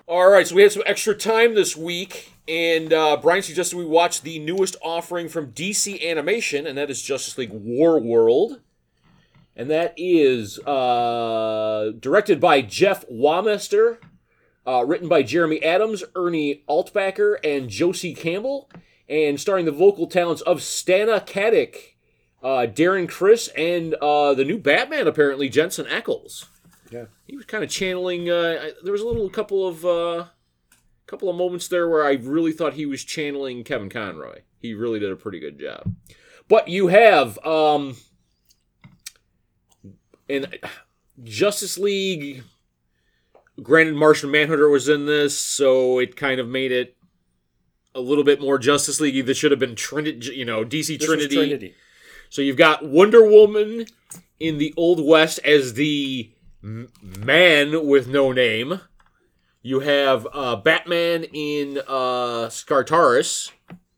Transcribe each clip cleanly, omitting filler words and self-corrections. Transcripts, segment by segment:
All right, so we had some extra time this week, and Brian suggested we watch the newest offering from DC Animation, and that is Justice League War World. And that is directed by Jeff Wamester, written by Jeremy Adams, Ernie Altbacker, and Josie Campbell, and starring the vocal talents of Stana Katic, Darren Criss, and the new Batman, apparently, Jensen Ackles. Yeah, he was kind of channeling. There was a couple of moments there where I really thought he was channeling Kevin Conroy. He really did a pretty good job. But you have in Justice League. Granted, Martian Manhunter was in this, so it kind of made it a little bit more Justice League. This should have been Trinity, DC Trinity. So you've got Wonder Woman in the Old West as the man with no name. You have Batman in Skartaris.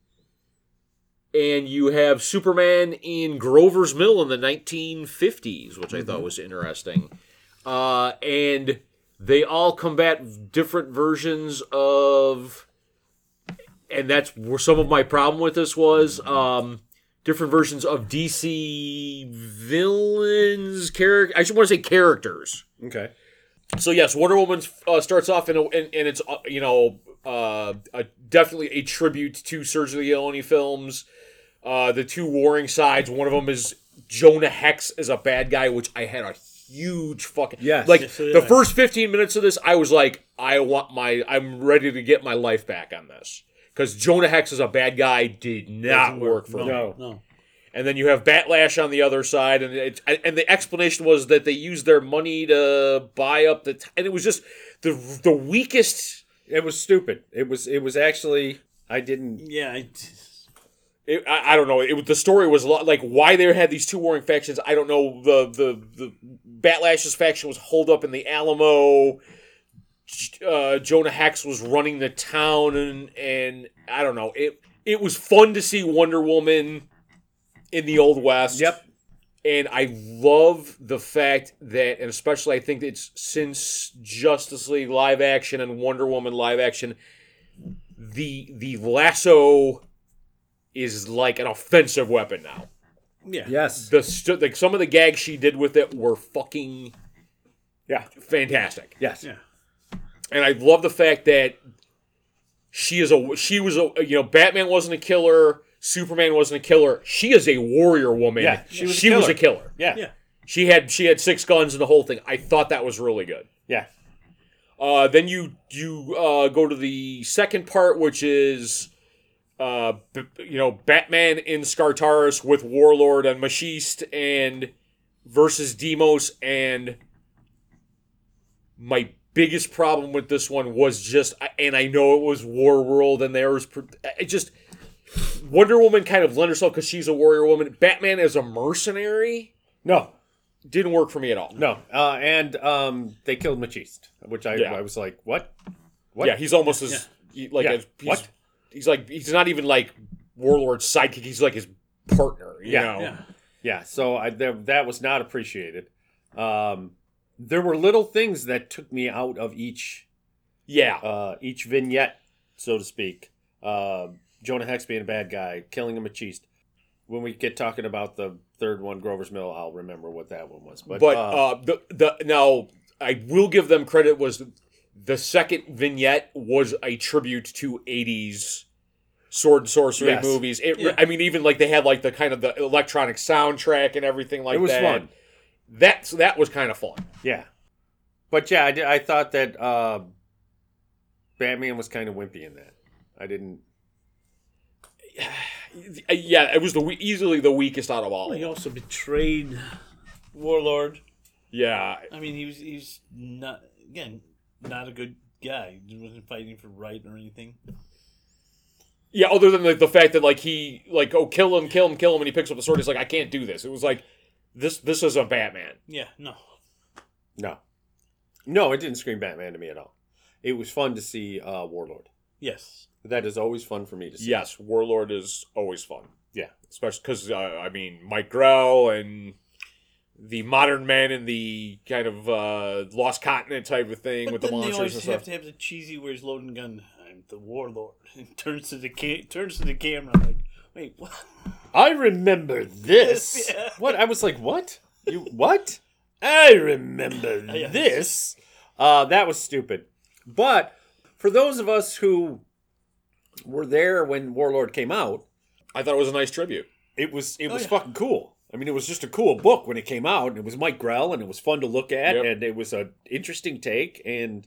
And you have Superman in Grover's Mill in the 1950s, which I thought was interesting. And they all combat different versions of... And that's where some of my problem with this was... different versions of DC villains, I should want to say characters. Okay. So yes, Wonder Woman starts off and it's definitely a tribute to Sergio Leone films. The two warring sides. One of them is Jonah Hex as a bad guy, which I had a huge fucking the first 15 minutes of this, I was like, I'm ready to get my life back on this. Because Jonah Hex as a bad guy did not work for me. No. And then you have Batlash on the other side, and the explanation was that they used their money to buy up and it was just the weakest. It was stupid. It was actually I didn't. Yeah. I don't know. The story was a lot like why they had these two warring factions. I don't know. The Batlash's faction was holed up in the Alamo. Jonah Hex was running the town, and I don't know. It was fun to see Wonder Woman in the Old West. Yep. And I love the fact that, and especially I think it's since Justice League live action and Wonder Woman live action, the lasso is like an offensive weapon now. Yeah. Yes. Some of the gags she did with it were fucking fantastic. Yes. Yeah. And I love the fact that Batman wasn't a killer, Superman wasn't a killer. She is a warrior woman. Yeah, she was a killer. Yeah. Yeah. She had 6 guns and the whole thing. I thought that was really good. Yeah. Then you go to the second part, which is Batman in Skartaris with Warlord and Machiste and versus Demos, and my biggest problem with this one was just, and I know it was War World, and Wonder Woman kind of lent herself because she's a warrior woman. Batman as a mercenary, No. didn't work for me at all. No. And they killed Machiste, which I was like, what? What? Yeah, he's almost as What? He's not even like Warlord's sidekick. He's like his partner. You know? Yeah. Yeah. So that was not appreciated. There were little things that took me out of each vignette, so to speak. Jonah Hex being a bad guy, killing a Machiste. When we get talking about the third one, Grover's Mill, I'll remember what that one was. But now I will give them credit. Was the second vignette was a tribute to 80s sword and sorcery movies. I mean, even like they had like the kind of the electronic soundtrack and everything like that. It was fun. That was kind of fun. Yeah. But yeah, I thought that Batman was kind of wimpy in that. I didn't. Yeah, it was easily the weakest out of all. Well, he also betrayed Warlord. Yeah. I mean, he's not a good guy. He wasn't fighting for right or anything. Yeah, other than the fact that kill him, and he picks up the sword. He's like, I can't do this. It was like, this is a Batman. Yeah, no. No, it didn't scream Batman to me at all. It was fun to see Warlord. Yes. That is always fun for me to see. Yes, Warlord is always fun. Yeah. Especially because, Mike Grell and modern man in the kind of lost continent type of thing But with the then they monsters always and have stuff. to have the cheesy where he's loading gun. I'm the warlord. And turns to the camera. I'm like, wait, what? I remember this. Yeah. What? I was like, what? You what? I remember Yeah. this. That was stupid. But for those of us who were there when Warlord came out, I thought it was a nice tribute. it was yeah. fucking cool. I mean, it was just a cool book when it came out, and it was Mike Grell, and it was fun to look at, Yep. and it was an interesting take, and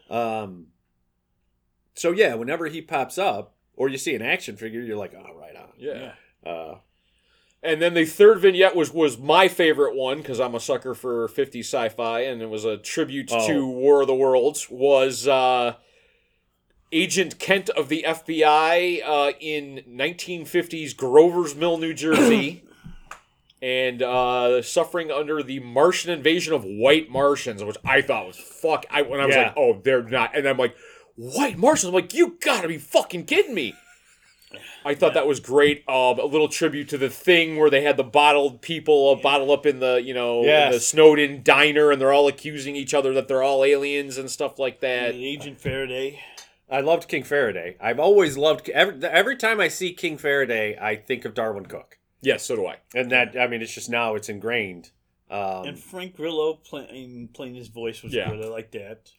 so yeah, whenever he pops up, or you see an action figure, you're like, oh, right on. Yeah. Uh, And then the third vignette was my favorite one because I'm a sucker for 50s sci-fi, and it was a tribute to War of the Worlds. Was Agent Kent of the FBI in 1950s Grover's Mill, New Jersey, and suffering under the Martian invasion of white Martians, which I thought was when I was Yeah. like, oh, they're not, and I'm like, white Martians. I'm like, you gotta be fucking kidding me. I thought that was great. A little tribute to the Thing where they had the bottled people bottled up in the Yes. the Snowden diner, and they're all accusing each other that they're all aliens and stuff like that. Agent Faraday. I loved King Faraday. I've always loved every time I see King Faraday, I think of Darwin Cook, Yes, so do I. and that I mean, it's just now it's ingrained. And Frank Grillo playing his voice was Yeah. good. I like that.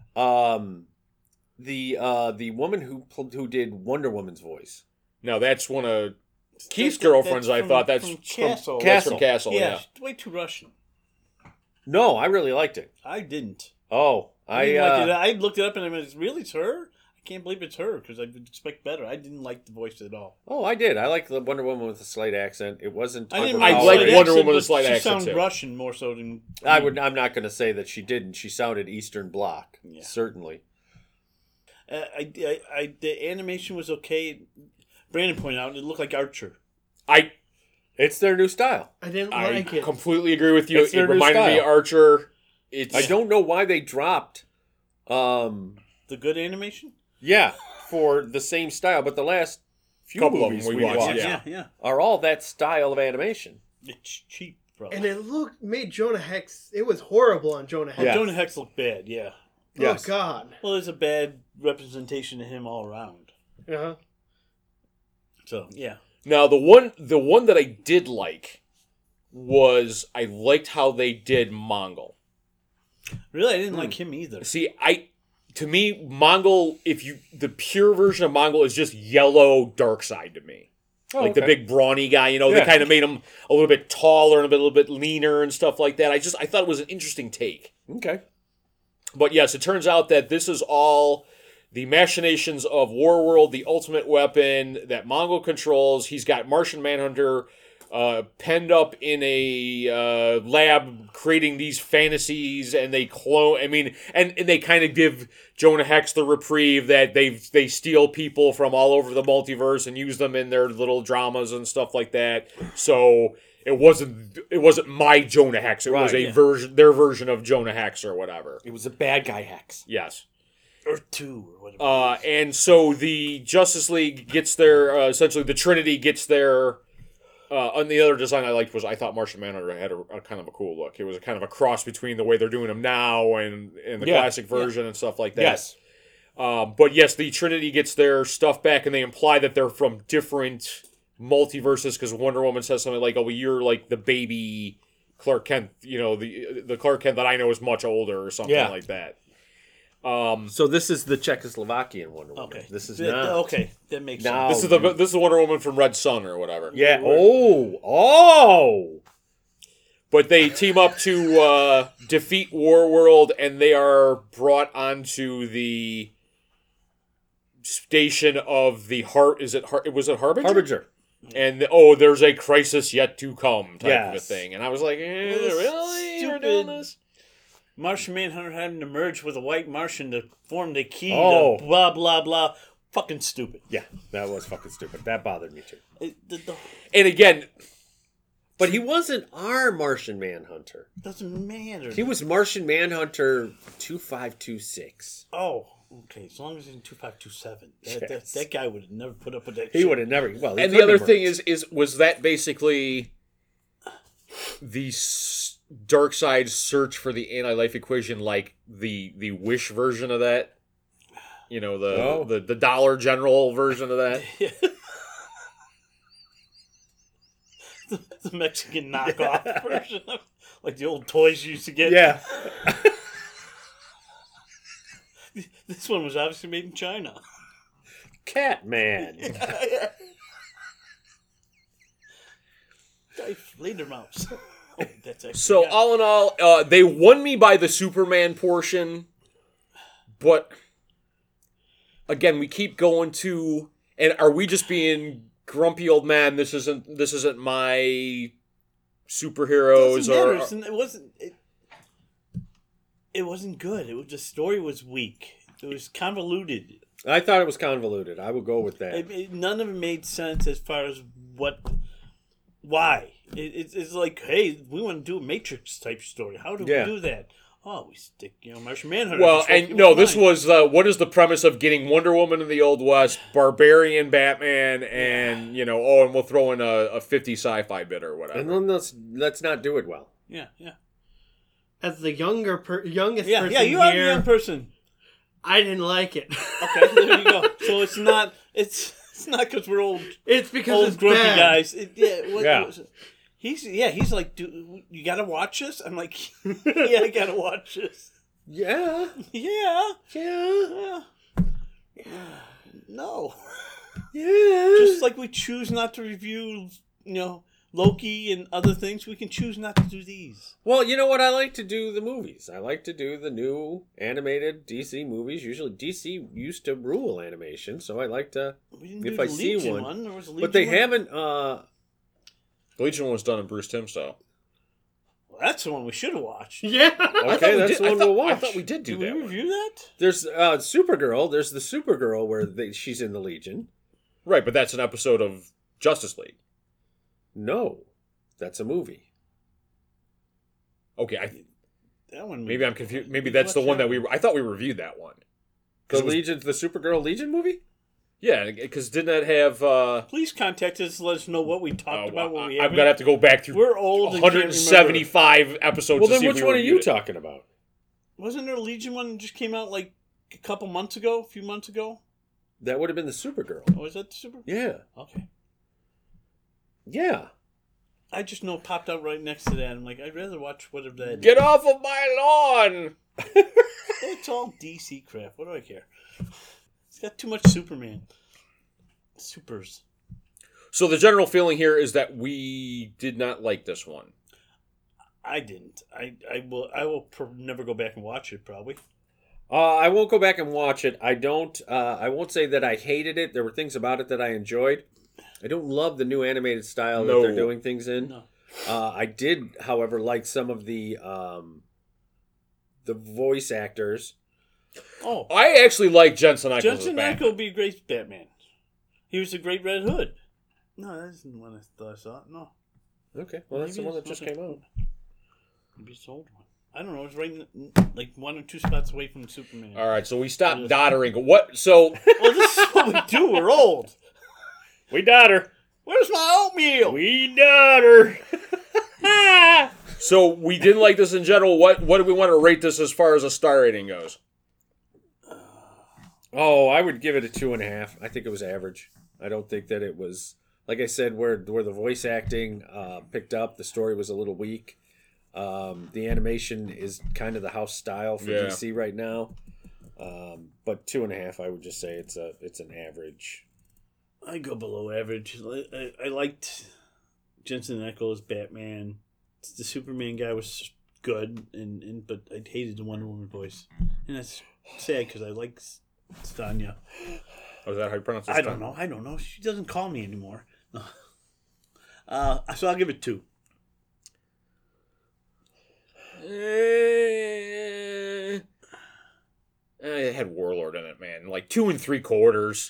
The woman who did Wonder Woman's voice. Now that's one of Keith's That's girlfriends. I from- thought that's from from Castle. That's from Castle. Yeah, Yeah. she's way too Russian. No, I really liked it. I didn't. Oh, I didn't like it. I looked it up and I went, really, it's her? I can't believe it's her because I would expect better. I didn't like the voice at all. Oh, I did. I liked the Wonder Woman with a slight accent. It wasn't. I didn't I like like the Wonder accent, Woman with a but slight she accent, sounded too. Russian more so than. I'm not going to say that she didn't. She sounded Eastern Bloc, Yeah. certainly. The animation was okay. Brandon pointed out it looked like Archer. It's their new style. I didn't I like it. completely agree with you. It's It their new reminded me of style. Archer. It's I don't know why they dropped. The good animation. Yeah, for the same style, but the last few Couple of movies them we we watched, watched yeah. are all that style of animation. It's cheap, probably. And it made Jonah Hex. It was horrible on Jonah Hex. Yeah. Jonah Hex looked bad. Yeah. Yes. Oh God. Well, there's a bad representation of him all around. Uh-huh. So yeah. Now the one that I did like was I liked how they did Mongol. Really, I didn't like him either. See, to me, Mongol, the pure version of Mongol is just yellow dark side to me. Like the big brawny guy, they Yeah. kind of made him a little bit taller and a little bit leaner and stuff like that. I thought it was an interesting take. Okay. But yes, it turns out that this is all the machinations of Warworld, the ultimate weapon that Mongol controls. He's got Martian Manhunter penned up in a lab creating these fantasies, and they clone. I mean, and they kind of give Jonah Hex the reprieve that they steal people from all over the multiverse and use them in their little dramas and stuff like that. So it wasn't my Jonah Hex. It was Right, their version of Jonah Hex or whatever. It was a bad guy Hex. Yes. Or 2 or whatever. And so the Justice League gets their essentially the Trinity gets their. And the other design I liked was I thought Martian Manhunter had a kind of a cool look. It was a kind of a cross between the way they're doing them now and the Yeah, classic version and stuff like that. Yes. But yes, the Trinity gets their stuff back, and they imply that they're from different multiverses because Wonder Woman says something like, "Oh, well, you're like the baby Clark Kent, the Clark Kent that I know is much older," or something Yeah. like that. So this is the Czechoslovakian Wonder Woman. Okay. This is That- not. Okay, that makes Now- sense. This is the Wonder Woman from Red Sun or whatever. Yeah. Oh. But they team up to defeat Warworld, and they are brought onto the station of the was it Harbinger? Harbinger. And there's a crisis yet to come type of a Yes. thing. And I was like, Well, really? We're doing stupid. this? Martian Manhunter having to merge with a white Martian to form the key Oh. to blah, blah, blah. Fucking stupid. Yeah, that was fucking stupid. That bothered me too. The And again, But he wasn't our Martian Manhunter. doesn't matter. He was Martian Manhunter 2526. Oh, okay. As long as he's in 2527. Yes. That guy would have never put up with that He shit. would have never. Well, he and the couldn't other have thing merged. was that basically Dark Side search for the anti-life equation, like the Wish version of that. You know, the Dollar General version of that. The Mexican knockoff version of, like the old toys you used to get. Yeah. This one was obviously made in China. Catman. Fledermaus. Oh, that's actually So all in all, they won me by the Superman portion, but again, we keep going to, and are we just being grumpy old man? This isn't my superheroes, or it wasn't good. The story was weak. It was convoluted. I thought it was convoluted. I would go with that. None of it made sense as far as why. It's like, hey, we want to do a Matrix type story. How do we do that? Oh, we stick, Martian Manhunter. Well, and no, this was what is the premise of getting Wonder Woman in the Old West, Barbarian Batman, and and we'll throw in a 50 sci-fi bit or whatever. And then let's not do it well. Yeah. As the youngest person you here, are a young person. I didn't like it. Okay, there you go. So it's not because we're old. It's because old it's grumpy bad. guys. He's like, dude, you gotta watch this. I'm like, yeah, I gotta watch this. Yeah. Yeah. No. Yeah. Just like we choose not to review, Loki and other things, we can choose not to do these. Well, you know what? I like to do the movies. I like to do the new animated DC movies. Usually DC used to rule animation, so I like to, if I see one. There was a Legion But they one. haven't... The Legion one was done in Bruce Timm style. Well, that's the one we should have watched. Yeah. Okay, that's the one we'll watch. I thought we did do Did that we one. review that? There's Supergirl. There's the Supergirl where she's in the Legion. Right, but that's an episode of Justice League. No, that's a movie. Okay, That one. maybe I'm confused. Maybe that's the one that I thought we reviewed that one. The Supergirl Legion movie? Yeah, because didn't that have... Please contact us and let us know what we talked about. What we I'm going to have to go back through We're old. and can't 175 episodes Well, to then see if which we one are you reviewed it. talking about? Wasn't there a Legion one that just came out like a couple months ago? A few months ago? That would have been the Supergirl. Oh, is that the Super? Yeah. Okay. Yeah. I just know it popped out right next to that. I'm like, I'd rather watch whatever that is. Get off of my lawn! It's all DC crap. What do I care? It's got too much Superman. Supers. So the general feeling here is that we did not like this one. I didn't. I will never go back and watch it, probably. I won't go back and watch it. I won't say that I hated it. There were things about it that I enjoyed. I don't love the new animated style that they're doing things in. No. I did, however, like some of the voice actors. Oh, I actually like Jensen Ackles. Jensen Ackles would be a great Batman. He was a great Red Hood. No, that isn't the one I thought I saw. No. Okay, well, that's the one that just came out. Maybe it's the old one. I don't know. It's right like 1 or 2 spots away from Superman. All right, so we stopped doddering. What? So Well, this is what we do. We're old. We dodder. Where's my oatmeal? We dodder. So we didn't like this in general. What do we want to rate this as far as a star rating goes? Oh, I would give it a 2.5. I think it was average. I don't think that it was, like I said, where the voice acting picked up, the story was a little weak. The animation is kind of the house style for DC right now. But 2.5, I would just say it's an average. I go below average. I liked Jensen Ackles Batman. The Superman guy was good, but I hated the Wonder Woman voice, and that's sad because I like Stanya. Oh, is that how you pronounce it? I don't know. She doesn't call me anymore. So I'll give it 2. It had Warlord in it, man. Like 2 3/4.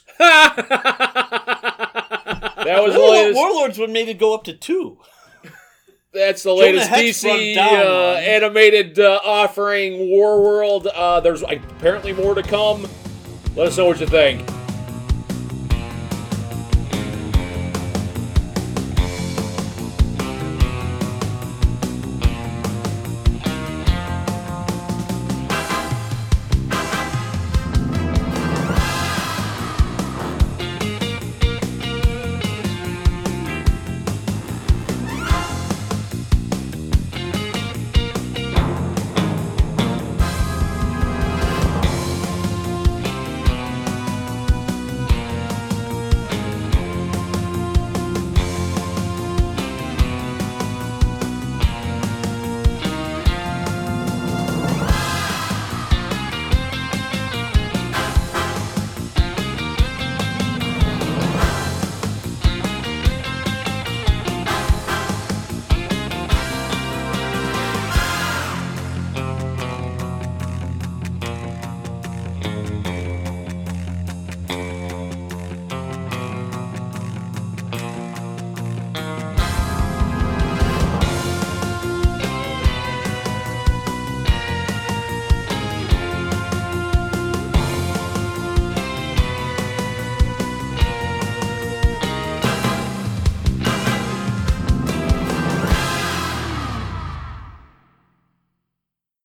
That was the latest. Warlord's what made it go up to 2. That's the Jonah latest Hex brought DC it down, animated offering, Warworld. There's apparently more to come. Let us know what you think.